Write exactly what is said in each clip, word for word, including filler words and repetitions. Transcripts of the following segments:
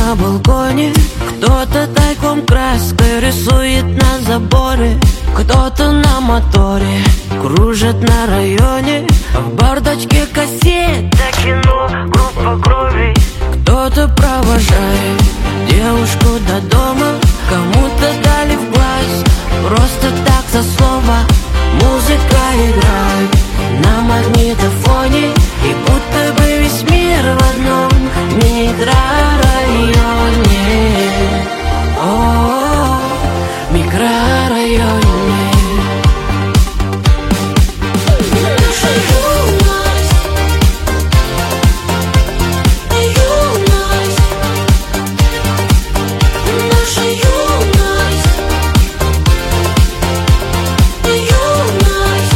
на балконе, кто-то тайком краской рисует на заборе, кто-то на моторе кружит на районе, а в бардачке кассета кино, группа крови. Кто-то провожает девушку до дома, кому-то дали в глаз просто так за слово. Музыка играет на магнитофоне, и будто бы весь мир в одном микрорайоне. О, микрорайоне. Наша юность, юность, наша юность, юность.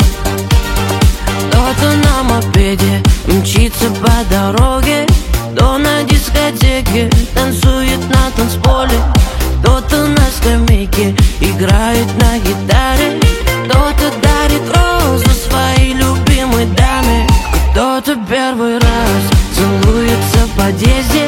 Кто-то на мопеде мчится по дороге, кто на дискотеке танцует на танцполе, кто-то на скамейке играет на гитаре, кто-то дарит розу своей любимой даме, кто-то первый раз целуется в подъезде,